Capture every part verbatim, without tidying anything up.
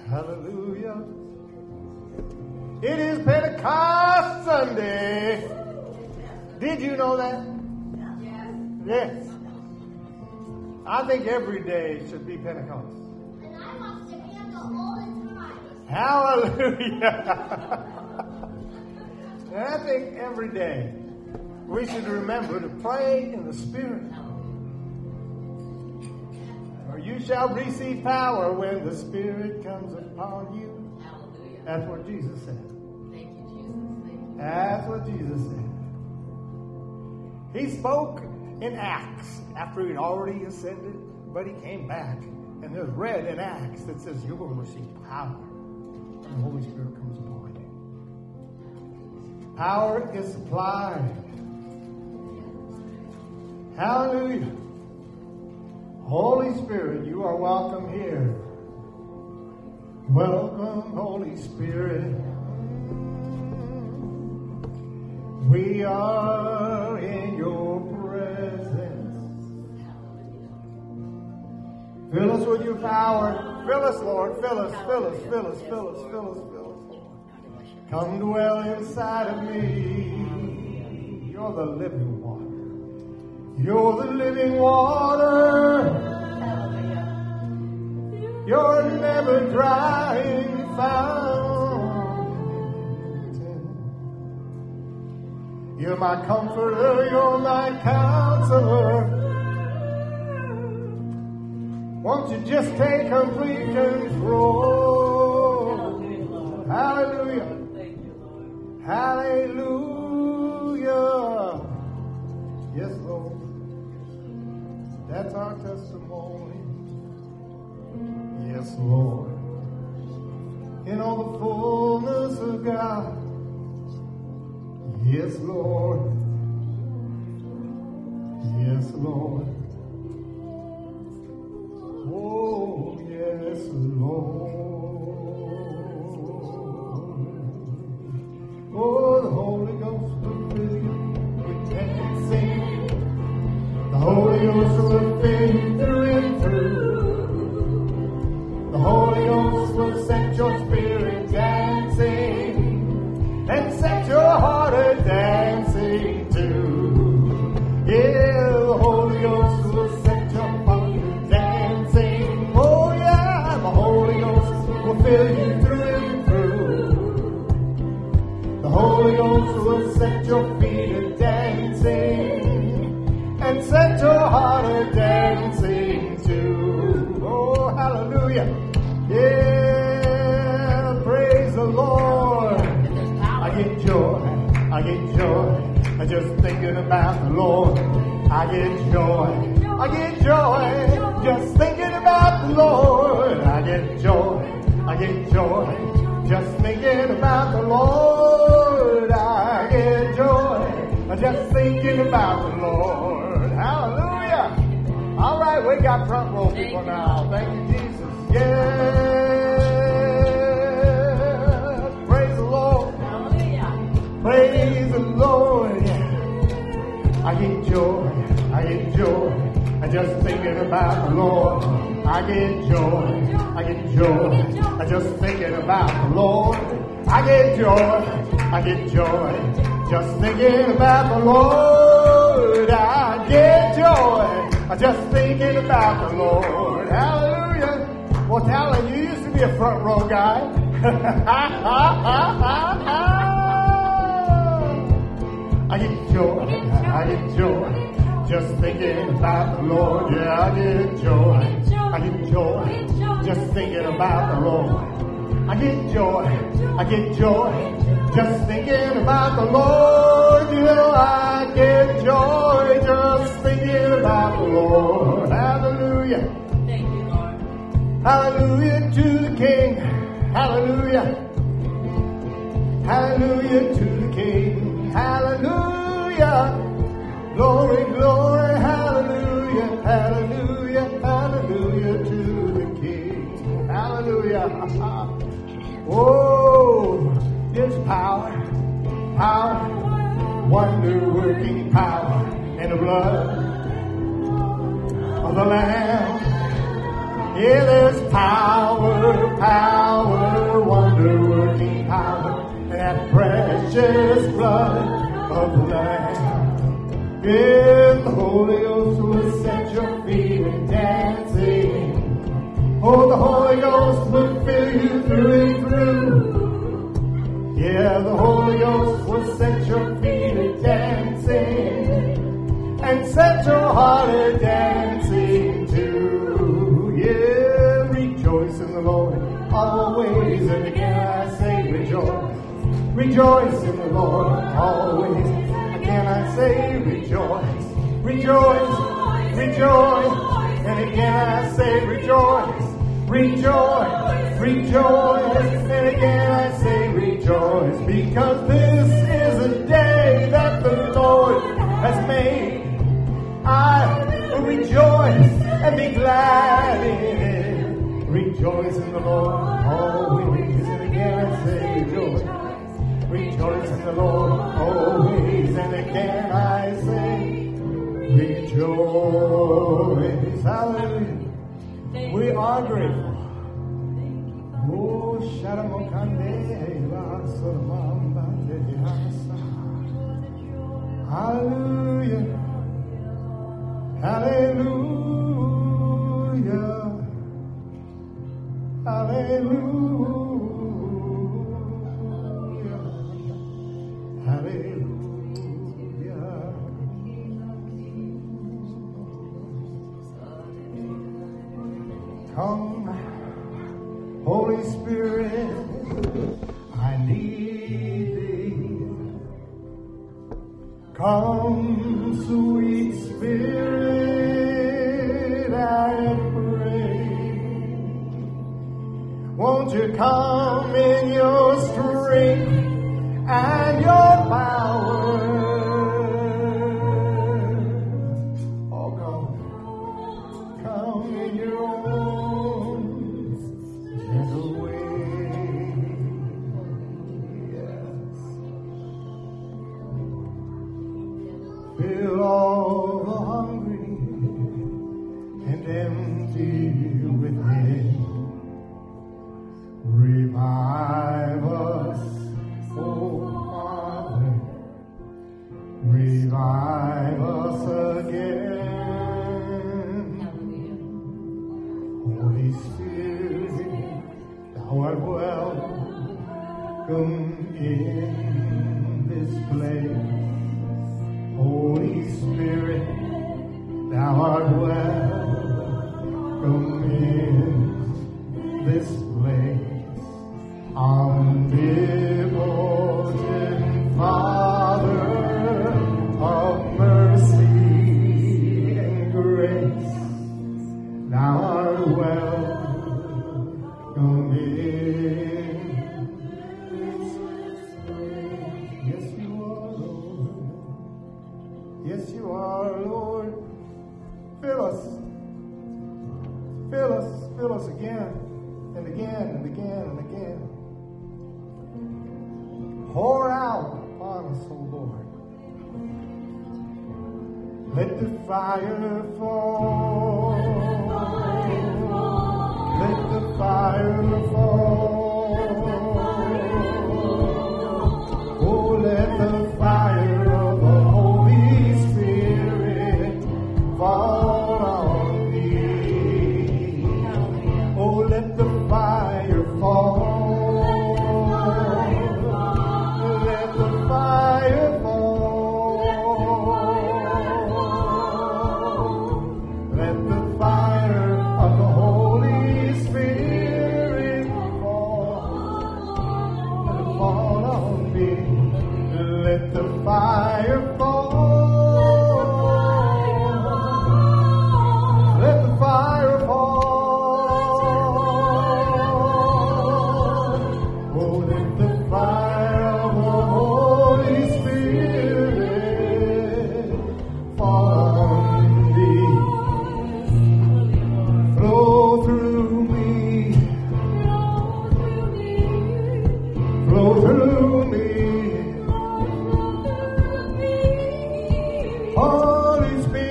Hallelujah. It is Pentecost Sunday. Did you know that? Yes. I think every day should be Pentecost. And I want to handle all the time. Hallelujah. And I think every day we should remember to pray in the Spirit. For you shall receive power when the Spirit comes upon you. Hallelujah. That's what Jesus said. Thank you, Jesus. Thank you. That's what Jesus said. He spoke in Acts after he'd already ascended, but he came back. And there's read in Acts that says you're going to receive power when the Holy Spirit comes upon you. Power is supplied. Hallelujah. Holy Spirit, you are welcome here. Welcome, Holy Spirit. We are in your presence. Fill us with your power. Fill us, Lord. Fill us, fill us, fill us, fill us, fill us, fill us. Come dwell inside of me. You're the living water. You're the living water. You're never drying fountain. You're my comforter. You're my counselor. Won't you just take complete control? Hallelujah. Hallelujah. Yes, Lord. That's our testimony. Yes, Lord. In all the fullness of God. Yes, Lord. Yes, Lord. Oh, yes, Lord. Oh, the Holy Ghost will fill you with dancing. The Holy Ghost will fill you through and through. The Holy Ghost will set your spirit dancing and set your heart a dancing too. Yeah, the Holy Ghost will set your heart dancing. Oh yeah, the Holy Ghost will fill you through and through. The Holy Ghost will set your feet a dancing and set your heart a dancing too. Oh, hallelujah. Yeah, praise the Lord. I get joy, I get joy. I just thinking about the Lord. I get joy, I get joy. Just thinking about the Lord. I get joy, I get joy. Just thinking about the Lord. I get joy, just thinking about the Lord. Hallelujah. All right, we got front row people now. Thank you, Jesus. Yeah. Praise the Lord. Praise the Lord. I get joy. I get joy. I just thinking about the Lord. I get joy. I get joy. I just thinking about the Lord. I get joy. I get joy. Just thinking about the Lord. I get joy. I just thinking about the Lord. Hallelujah. Well, Talon, you used to be a front row guy. I get joy. I get joy. Just thinking about the Lord. Yeah, I get joy. I get joy. Just thinking about the Lord. I get joy. I get joy. Just thinking about the Lord. You know, I get joy. Just thinking about the Lord. Hallelujah. Thank you, Lord. Hallelujah to the King. Hallelujah. Hallelujah to the King. Hallelujah. Glory, glory, hallelujah, hallelujah, hallelujah to the King. Hallelujah. Oh, there's power, power, wonder-working power in the blood of the Lamb. Yeah, there's power, power, precious blood of the Lamb. Yeah, the Holy Ghost will set your feet and dancing. Oh, the Holy Ghost will fill you through and through. Yeah, the Holy Ghost will set your feet a dancing and set your heart a dancing too. Yeah, rejoice in the Lord always, and again I say rejoice. Rejoice in the Lord always, again I say rejoice. Rejoice, rejoice, and again I say rejoice. Rejoice, rejoice, and again I say rejoice, because this is a day that the Lord has made. I will rejoice and be glad in it. Rejoice in the Lord always, and again I say rejoice. Rejoice in the Lord always, and again I say rejoice. Hallelujah. We are grateful. Oh, hallelujah. Hallelujah. Hallelujah. Hallelujah. Come, Holy Spirit, I need thee. Come, sweet Spirit, I pray. Won't you come in your strength and your power? Oh God, come in your own gentle way. Yes. Fill all the hungry and empty within. Revive us, oh Father. Revive us again. Holy Spirit, thou art welcome in this place. Holy Spirit, thou art welcome in this place. Omnipotent Father of mercy and grace, thou art welcome in this place. Yes, you are, Lord. Yes, you are, Lord. Fill us. Fill us. Fill us again and again and again and again. Pour out upon us, O Lord. Let the fire fall. Let the fire fall. Oh, let the fire of the Holy Spirit fall on thee. Oh, let the fire fall. Let the fire fall. Let the fire of the Holy Spirit fall. Let it fall on me. Let the fire fall. Let the fire fall. Oh, let the fire of the Holy Spirit fall on thee. Flow through me. Flow through me. Holy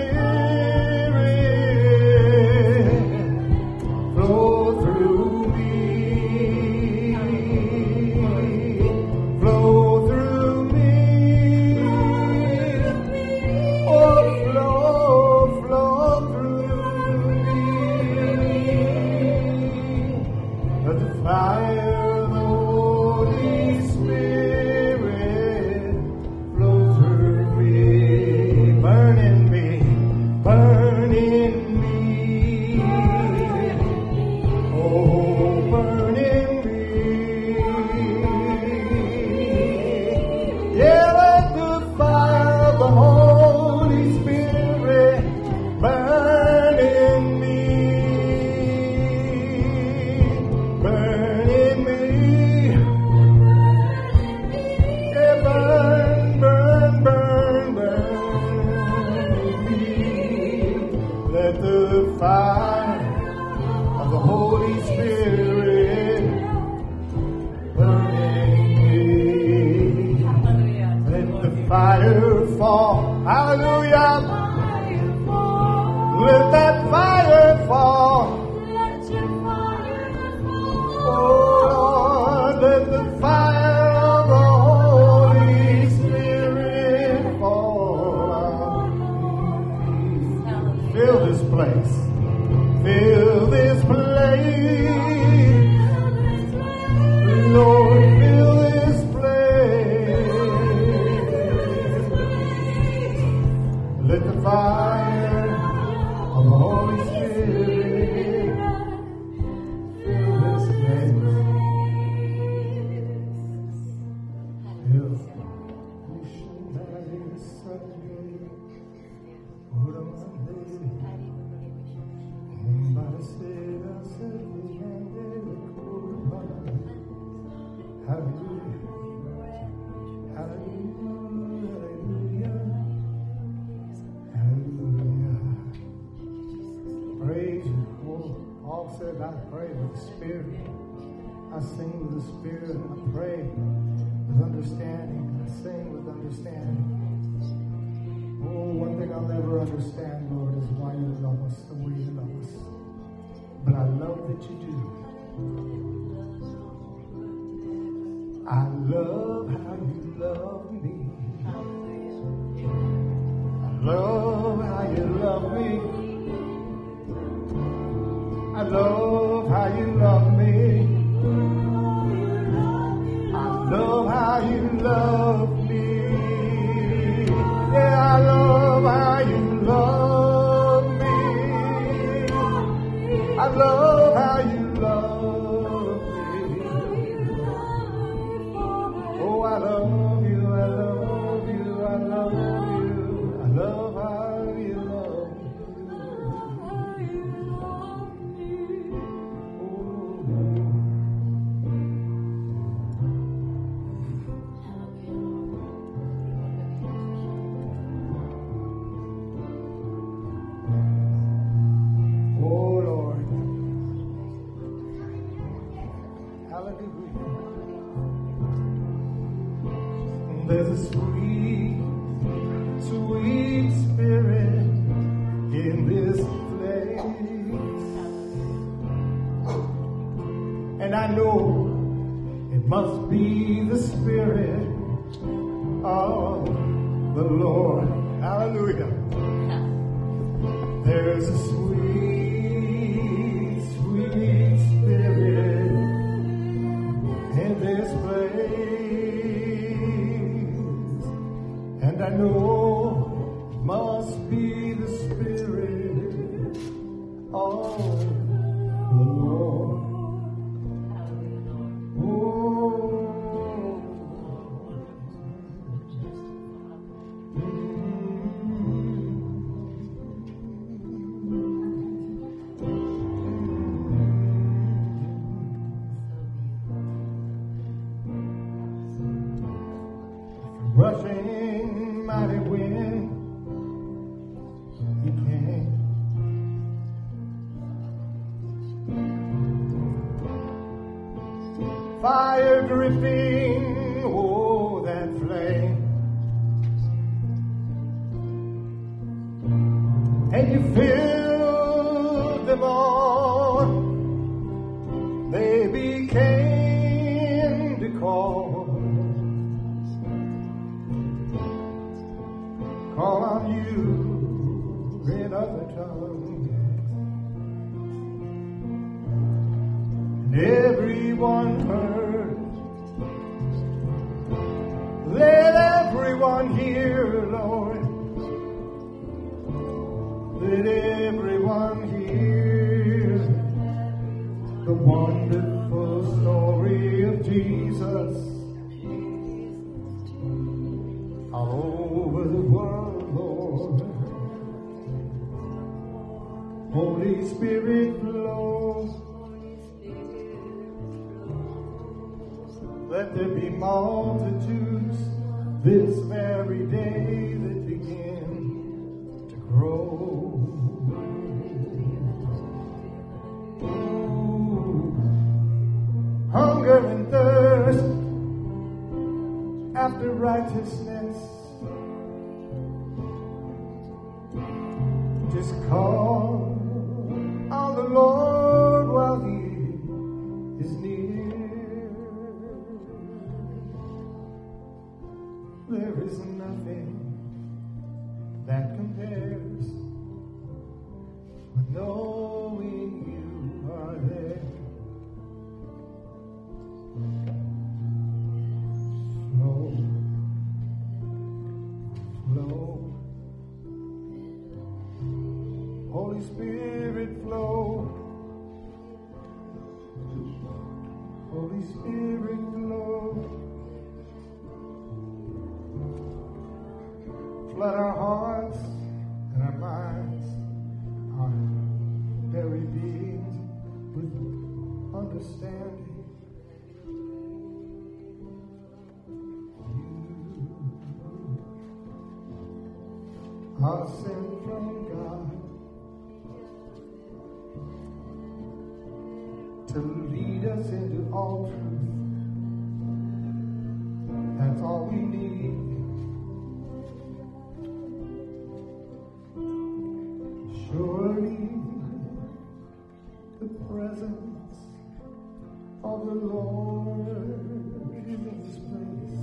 Spirit, flow through me. Flow through fall. Hallelujah. Let that fire fall. Oh Lord, let the fire of the Holy Spirit fall. Fill this place. Fill this place. Lord, fill this place. Let the fire of the Holy Spirit fill this place. Fill. I pray with the Spirit. I sing with the Spirit, and I pray with understanding. I sing with understanding. Oh, one thing I'll never understand, Lord, is why you love us the way you love us. But I love that you do. I love how you love me. I love how you love me. I love how you love me. I love how you love me. Yeah, I love how you love me. I love how you love me. Oh, I love you, I love you, I love you. I love how you love me. There's a sweet, sweet spirit in this place. And I know it must be the Spirit of the Lord. Hallelujah. There's a sweet, sweet spirit in this place. And I know it must be the Spirit of the Lord. Rushing mighty wind, he came. Fire dripping, oh, that flame. And you filled them all. They became the call. Call on you in other tongues. And everyone heard. Let everyone hear, Lord. Let everyone hear the wonderful story of Jesus. All over the world, Lord. Holy Spirit flow. Let there be multitudes this very day that begin to grow. Ooh, hunger and thirst after righteousness. Holy Spirit, Lord, flood our hearts and our minds, our very beings with understanding. You are sent from God to lead us into all truth. That's all we need. Surely the presence of the Lord is in this place.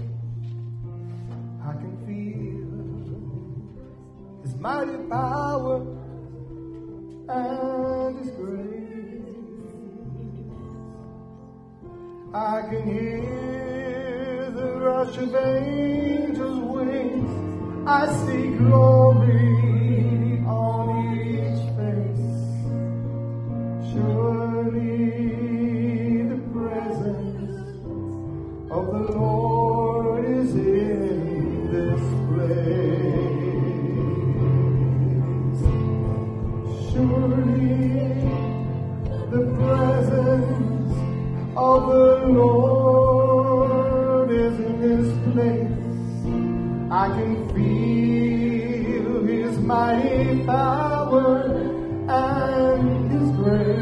I can feel His mighty power and His grace. I can hear the rush of angels' wings. I see glory on each face. Surely the presence of the Lord is in this place. Surely the presence of the Lord is in this place. I can feel His mighty power and His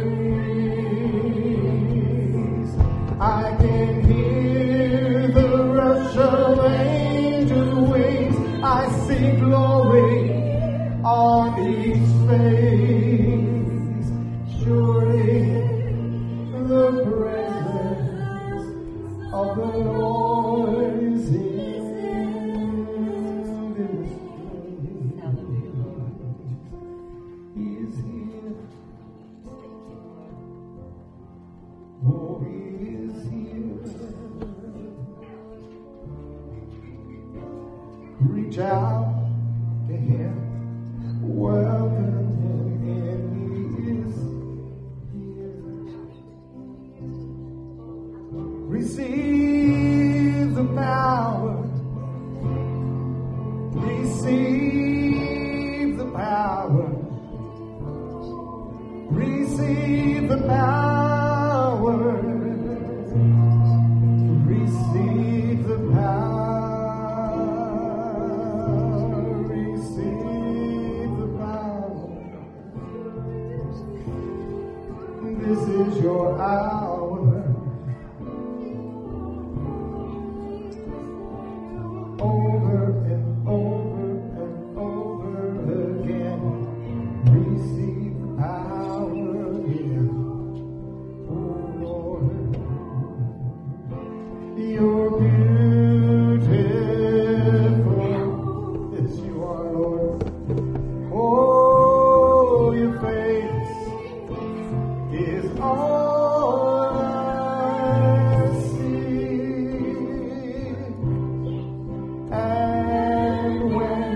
grace. I can hear the rush of angels' wings. I see glory on each face. Surely the presence of the Lord is in this place. He is here. Oh, He is here. Reach out to Him. Welcome Him in. He is here. Receive the power. Receive the power. Receive the power. Receive the power. Receive the power. This is your hour. Over and over and over again, receive power again. Oh Lord, you're beautiful. Yes, you are, Lord. Oh, your face is all I see. And when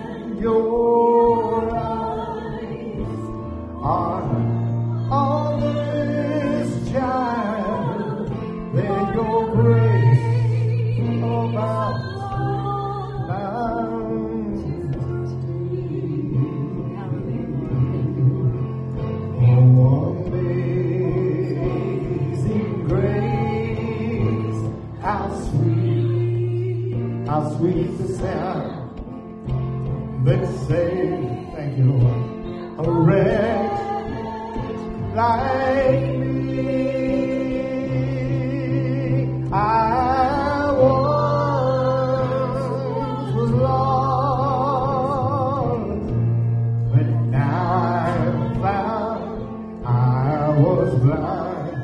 your eyes are on this child, then your grace about bounds to me. Oh, amazing grace, how sweet, how sweet the sound that saved, thank you, Lord, a wretch like me. I once was lost, but now I'm found. I was blind.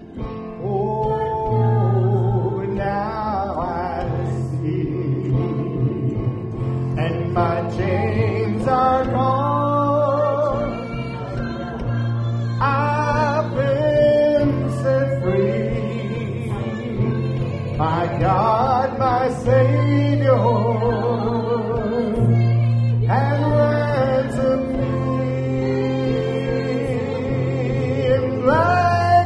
Oh, now I see. And my chains are gone. I've been set free. My God, my Savior, has ransomed me. And like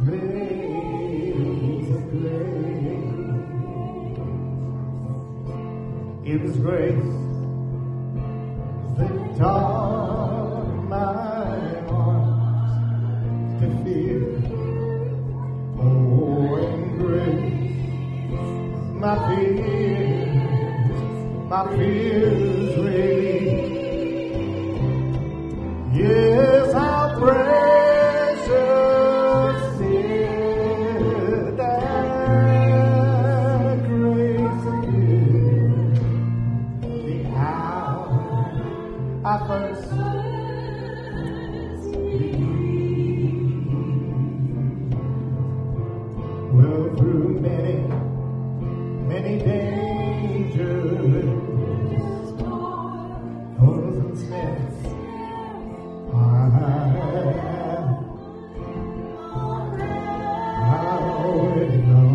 Amazing grace. It was grace that taught my heart to fear. Oh, and grace, my fears, my fears relieved. Yes, how precious is that grace appeared the hour I first believed. Well, through many, many dangers, toils and snares, I already know.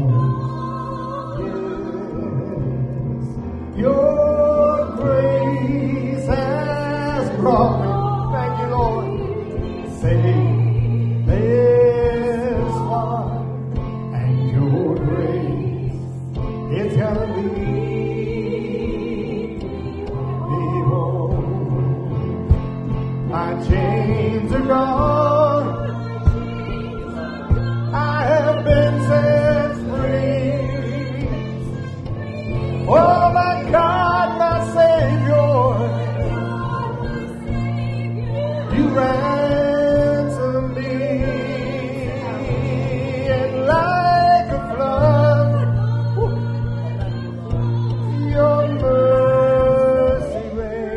Yes, your grace has brought me. Thank you, Lord. Safe this far, and your grace is gonna lead me home. My chains are gone. I have been set free. Oh, my God, my Savior, you ransomed me, and like a flood, your mercy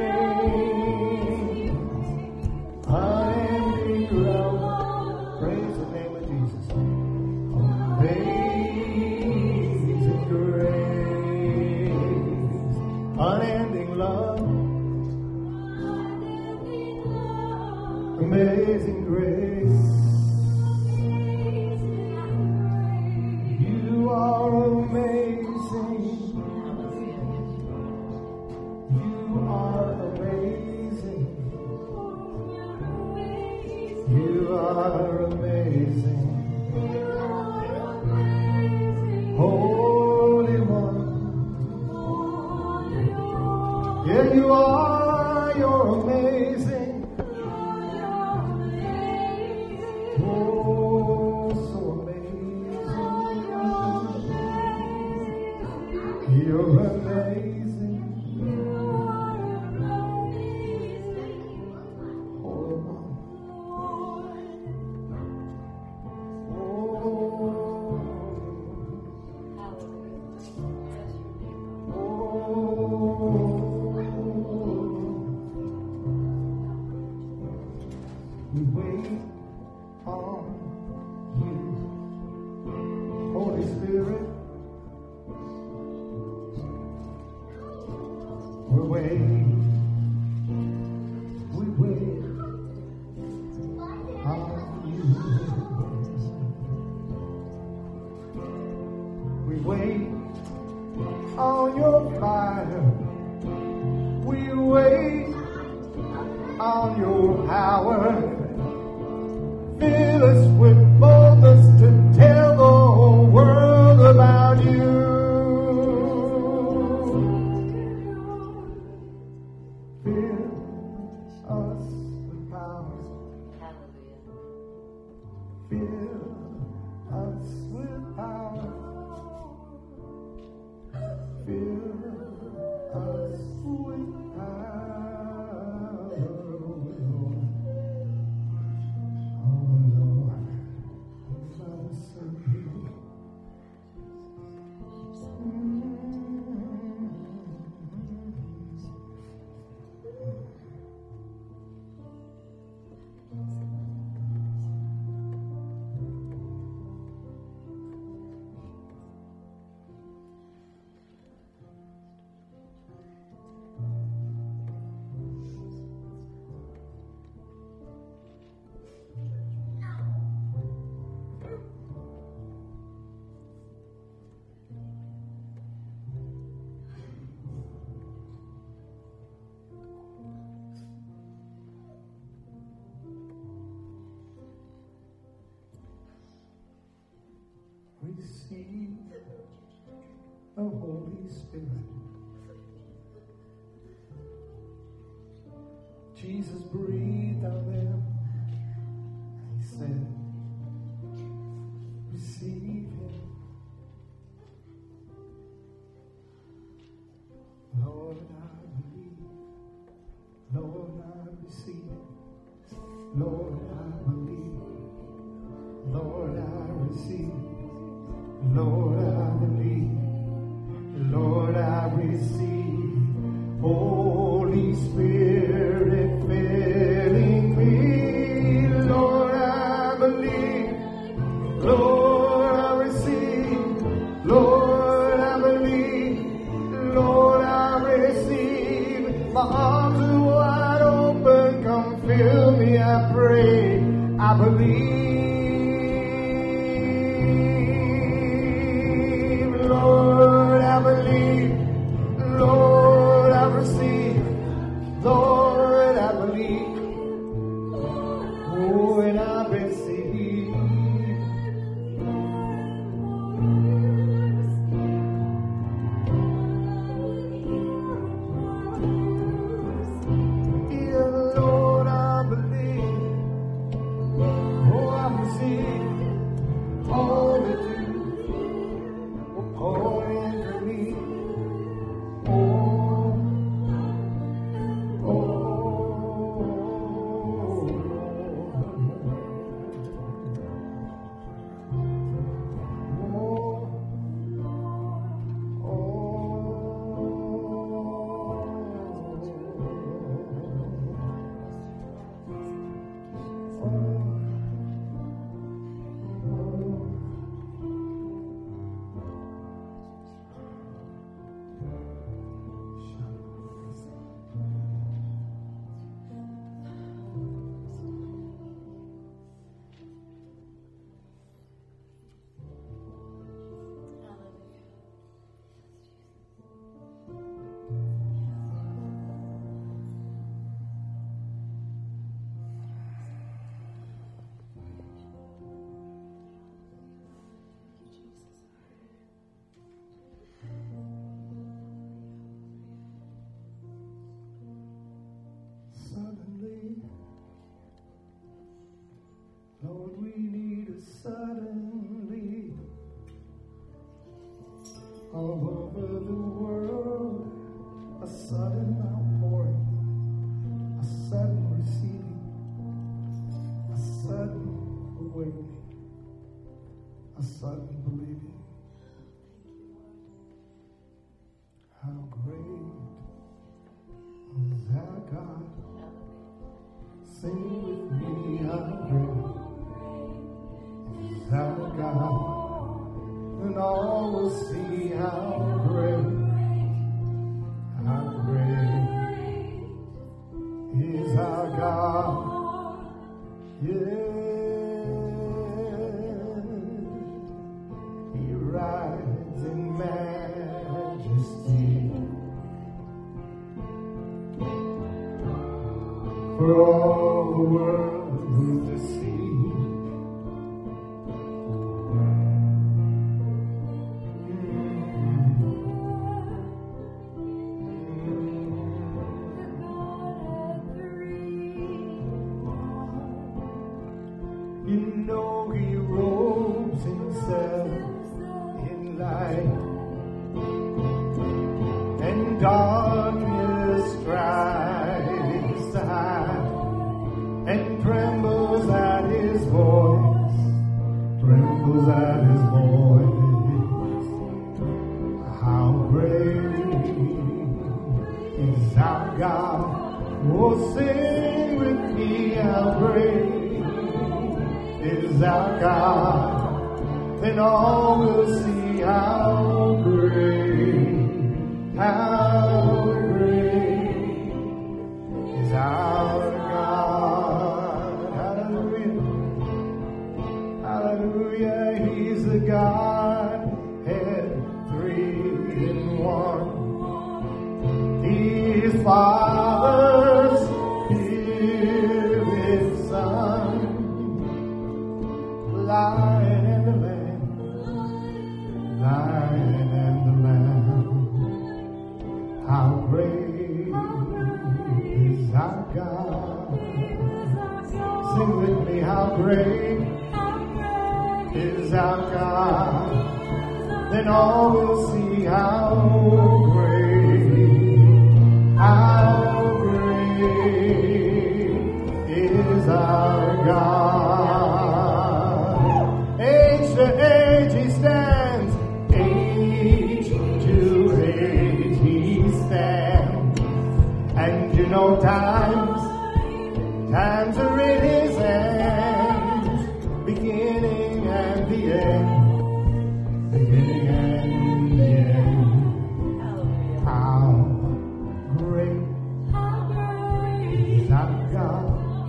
reigns. Unending love, praise the name of Jesus. Amazing grace, unending love, amazing grace. You are amazing. You are amazing. You are amazing. Holy One. Yeah, you are. You're amazing. Oh, so amazing. You're amazing. Holy One. We wait on you, Holy Spirit. We wait, we wait on you. We wait on your fire. We wait on your power. Fill us with boldness to tell the whole world about you. Fill us with power. Fill us with power. Fill us with power. Oh Lord. receive the Holy Spirit. Jesus breathed on them and he said, receive him. Lord, I believe. Lord, I receive. Lord, I believe. Lord, I receive. Lord, I believe. Lord, I receive. Holy Spirit filling me. Lord, I believe. Lord, I receive. Lord, I believe. Lord, I receive. My arms are wide open. Come fill me, I pray. I believe. Lord, I believe. Lord, I receive. Lord, I believe. Oh, and I receive. Yeah, Lord, I believe. Oh, I receive all that you will pour into me. Oh, oh, suddenly, Lord, we need a suddenly all over the world, a sudden outpouring, a sudden receiving, a sudden awakening, a sudden believing. How great is our God? Sing with me, how great is our God? And all will see how great, how great is our God. Yeah, he rides in majesty. For all the world to see. You know he robes himself in light, and darkness tries to hide, and trembles at his voice, trembles at his voice. How great is our God? Oh, sing with me, how great is our God. Then all will see how great, how great is our God. Hallelujah. Hallelujah. He's the Godhead, three in one. He is Father, Spirit, Son, Lion and the Lamb. is our God, then all will see how great, how great is our God. Age to age he stands, age to age he stands, and you know times, times are in his hands, beginning and the end, beginning and the end. How great is our God?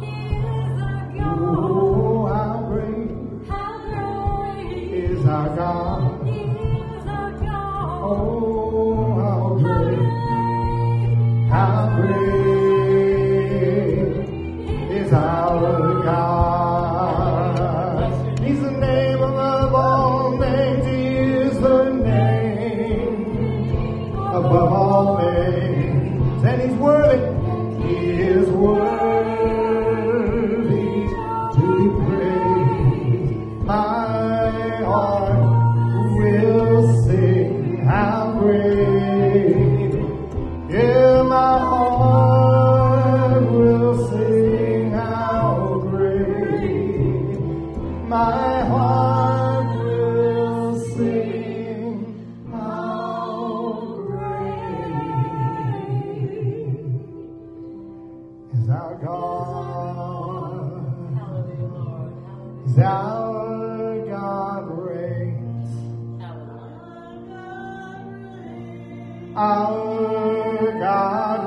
Oh, how great is our God? Oh, how great, how great is our God. He's the name above all names. He is the name above all names. And he's worthy. He is worthy to be praised. My heart will sing how great. Yeah, my heart will sing how great. My heart will sing how great is our God. Is our God reigns. Our God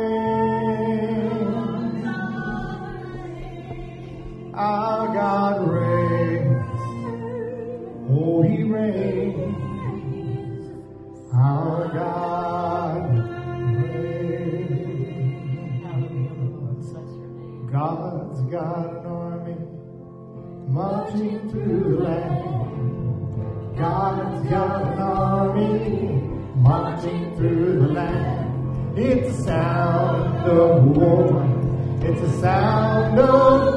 reigns. Our God reigns. Oh, he reigns. Our God reigns. God's got an army marching through the land. God's got an army marching through the land. It's a sound of war. It's a sound of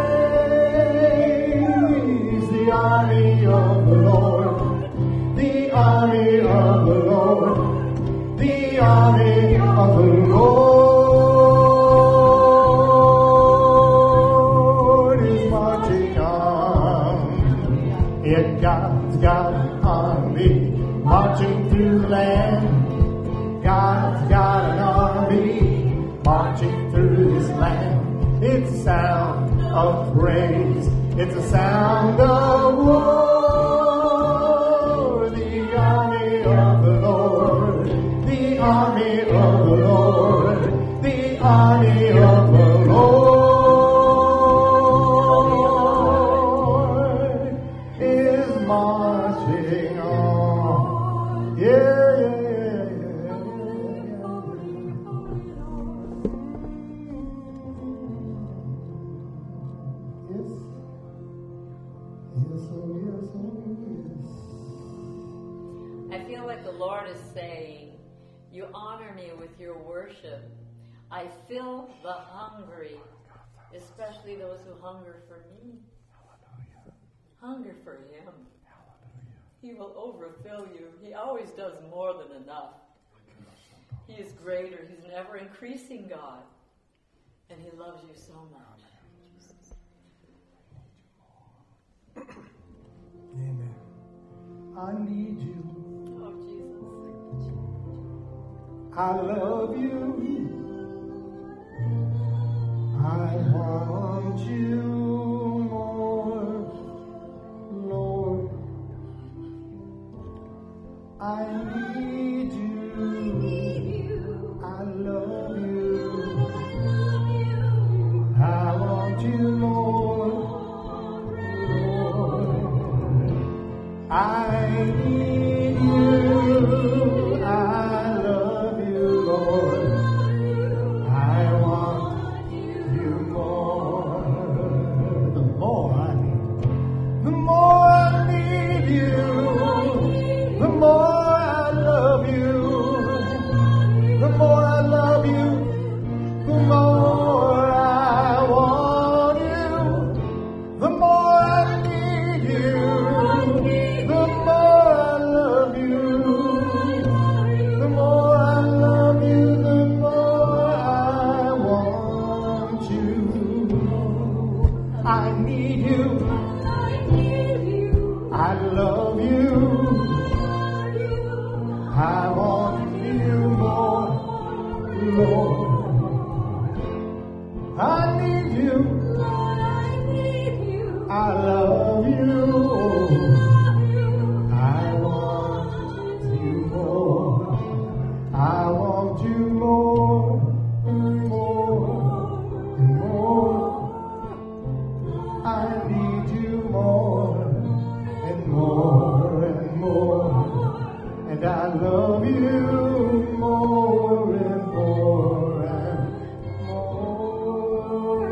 praise. The army of the Lord. The army of the Lord. The army of the Lord is marching on. Yet God's got an army marching through the land. God's got an army marching through this land. It's a sound of praise. It's a sound of war. The army of the Lord. The army of the Lord. The army of the Lord is marching on. Yeah. I feel like the Lord is saying, you honor me with your worship. I fill the hungry, especially those who hunger for me. Hunger for him. He will overfill you. He always does more than enough. He is greater. He's an ever-increasing God. And he loves you so much. Amen. I need you. Oh, Jesus. I love you. I want you more, Lord. I need you. I love you. I want you more, Lord. I need you. I love you, Lord. I want you more. The more I need, the more I need you. The more I love you. The more I love you. The more I want you. The more I need you. love you. I want you more, Lord. I need you. I love you. I want you more. I want you more and more and more. I need you more and more and more. And I love you more and more and more,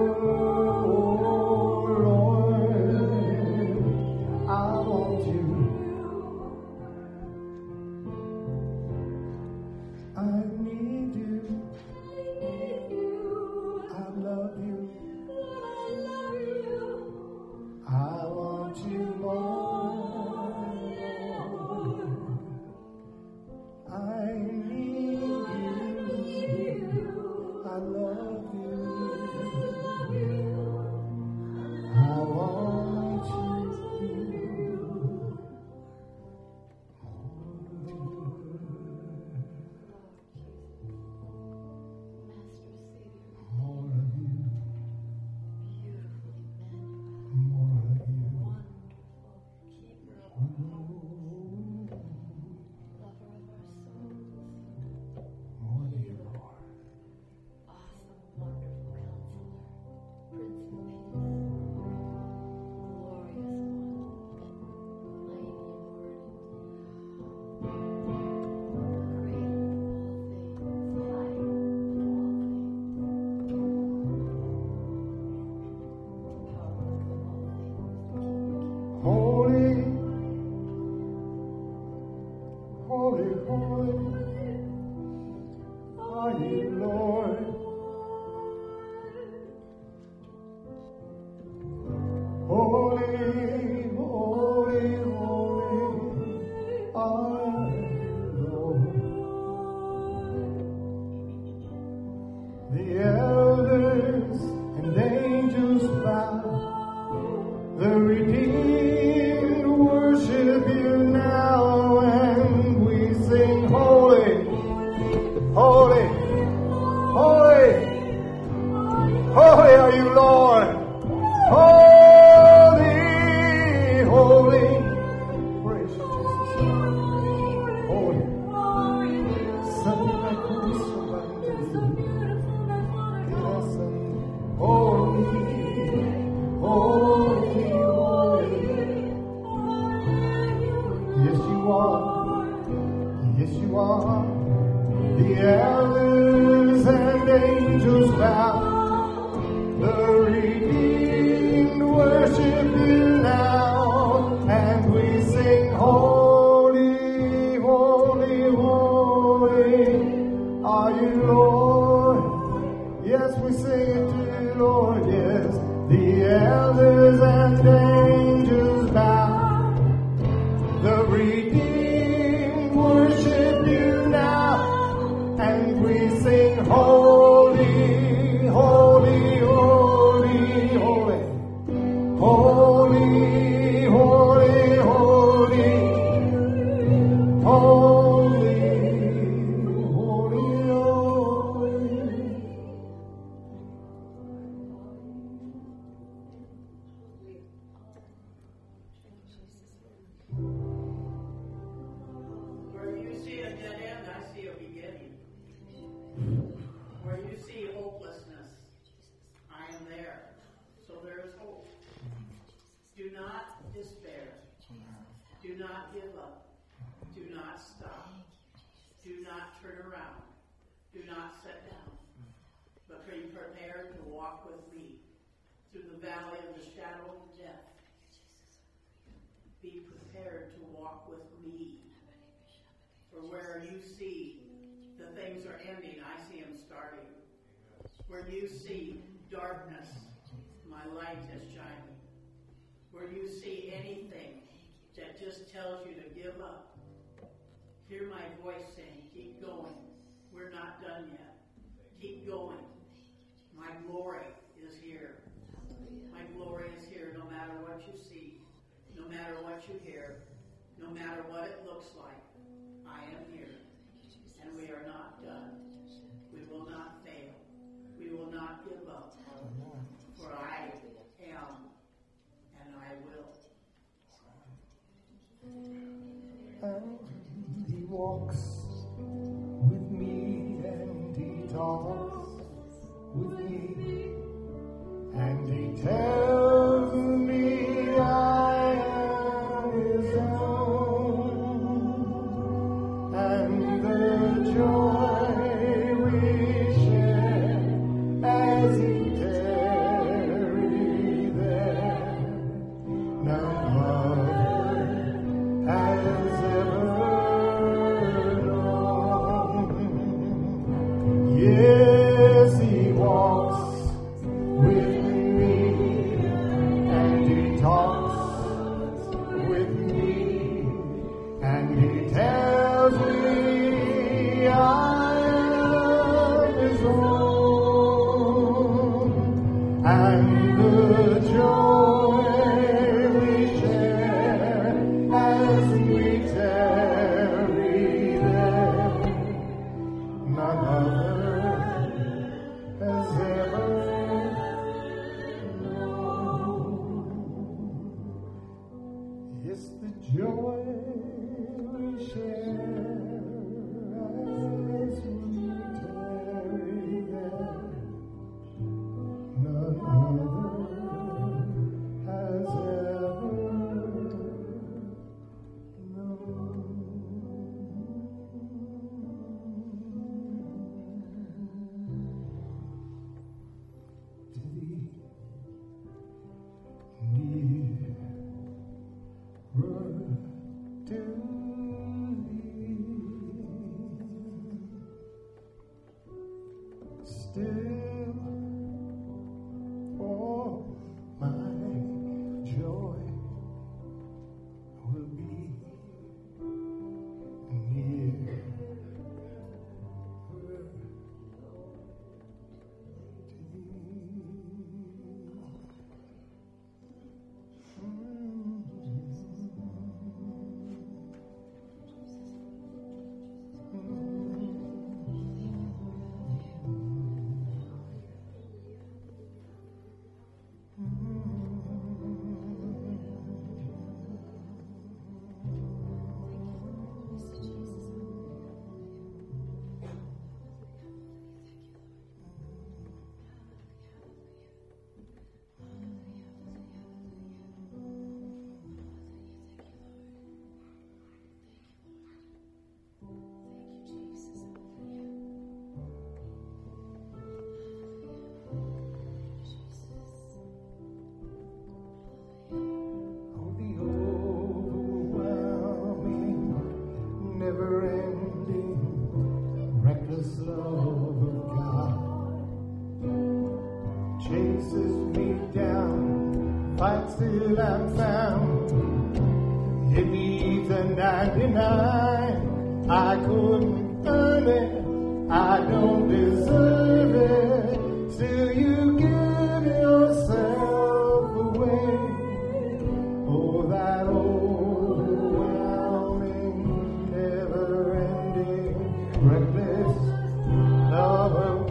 Lord. I want you. I need you. I love you. I want you more. I need you. I love you. I want you. More of you. More of you. More of you, Lord. Holy, holy, holy are you, Lord. Holy, holy, holy are you, Lord. The elders and angels bow. The redeemed worship you now, and we sing holy, holy, holy, holy are you, Lord. Holy, holy, praise you, Jesus. Holy, something like this, somebody. Yes, holy, holy, holy. Yes, you are. Yes, you are. The elders and angels bow. The redeemed worship you now, and we sing holy, holy, holy are you, Lord. Yes, we sing it to you, Lord. Yes, the elders and angels bow. The redeemed worship you now, and we sing holy, holy, holy, holy, holy, holy, holy, holy, holy, holy. Where you see a dead end, I see a beginning. Where you see hopelessness, I am there. So there is hope. Do not despair. Do not give up. Do not stop. Do not turn around. Do not sit down. But be prepared to walk with me through the valley of the shadow of death. Be prepared to walk with me. For where you see the things are ending, I see them starting. Where you see darkness, my light is shining. Where you see anything that just tells you to give up, hear my voice saying, keep going. We're not done yet. Keep going. My glory is here. My glory is here no matter what you see, no matter what you hear. No matter what it looks like, I am here. And we are not done. We will not fail. We will not give up. For I am, and I will. And he walks with me, and he talks with me, and he tells me I am his own, and the joy we share as he tarry there, none other has ever known. Yes, he walks with me, and he talks with me, and he tells me I am his own, and the joy we share as we tarry there, none other has ever known. Yes, the joy we share as we tarry there, none other has ever still, all my joy will be near. Oh, the overwhelming, never-ending, reckless love of God chases me down, fights till I'm found. It leaves the ninety-nine. I couldn't earn it, I don't deserve it. Still, you give yourself away. Oh, that overwhelming, never-ending, reckless love of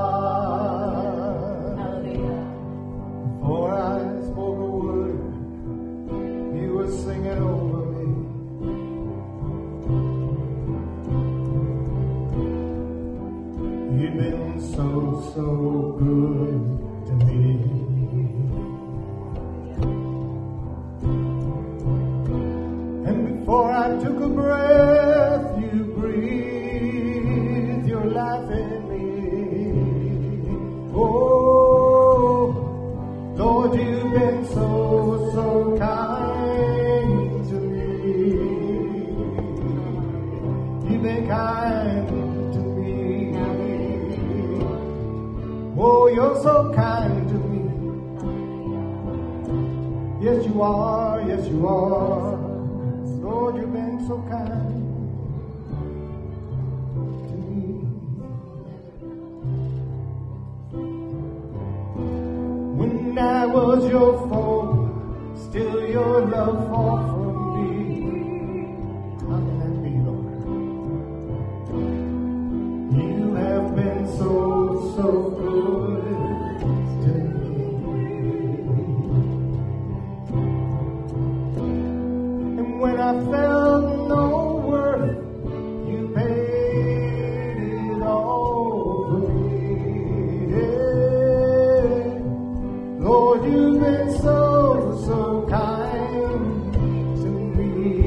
God. Before I spoke a word, you were singing over me. You've been so, so good to me. And before I took a breath, you breathed your life in me. Oh, Lord, you've been so, so kind to me. You've been kind to me. Oh, you're so kind to me. Yes, you are, yes, you are. Lord, you've been so kind to me. When I was your foe, still your love fought for me. And when I felt no worth, you paid it all for me. Yeah. Lord, you've been so, so kind to me.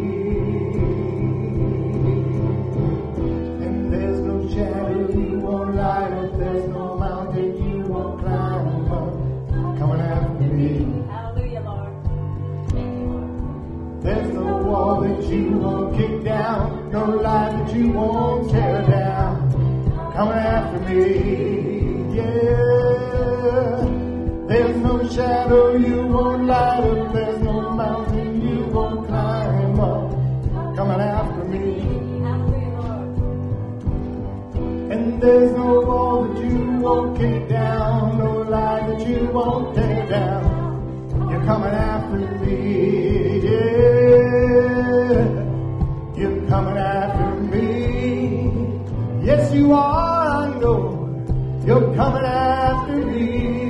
And there's no shadow you won't light up, there's no mountain you won't climb up, coming after me. Hallelujah, Lord. Thank you, Lord. There's no wall that you won't kick down, no lie that you won't tear down, coming after me. Yeah. There's no shadow you won't light up, there's no mountain you won't climb up, coming after me. Hallelujah, Lord. And there's no wall that you won't kick down, no lie that you won't tear down, you're coming after me. Yeah. You're coming after me. Yes, you are, I know. You're coming after me.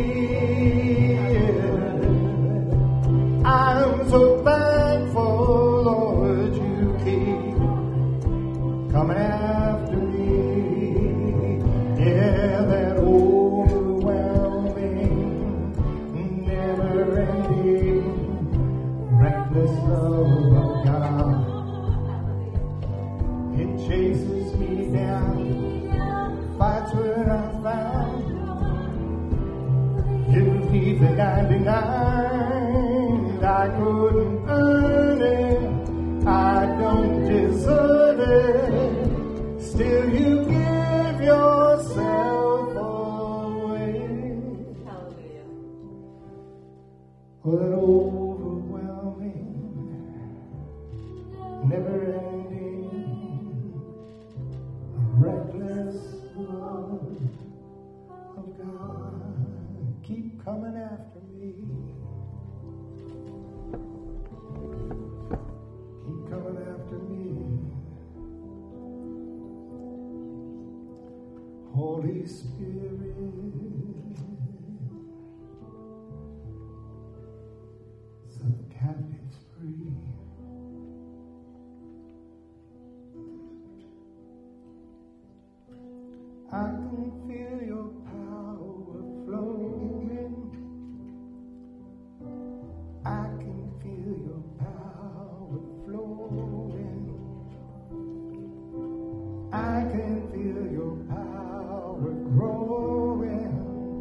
I'm so thankful, Lord, you keep coming after me. Yeah, that overwhelming, never-ending, reckless love of God. It chases me down, fights when I'm found. You leave the ninety-nine, I couldn't earn it, I don't deserve it, still you give yourself away. Hallelujah. Oh, that overwhelming, never-ending, reckless love of God. Keep coming after me. Keep coming after me. Holy Spirit, set the captives free. I can feel your power flowing. I can feel your power flowing. I can feel your power growing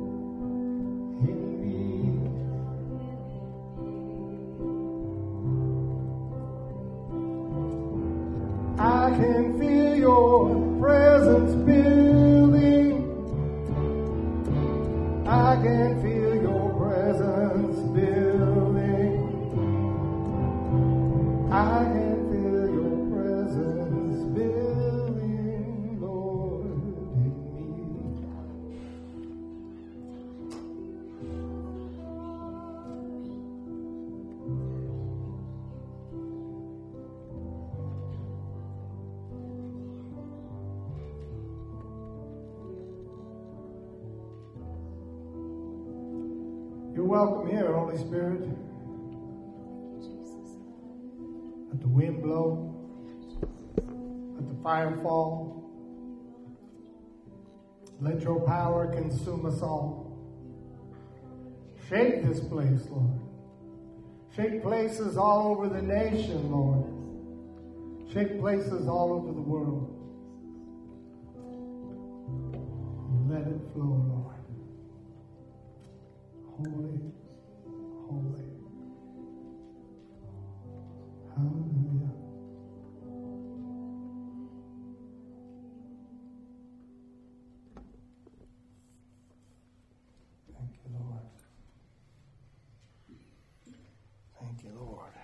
in me. I can feel your presence building. I can feel your presence building. I can feel your presence building, Lord, in me. You're welcome here, Holy Spirit. Let the wind blow. Let the fire fall. Let your power consume us all. Shake this place, Lord. Shake places all over the nation, Lord. Shake places all over the world. Let it flow, Lord. Holy, holy. Hallelujah. Thank you, Lord. Thank you, Lord.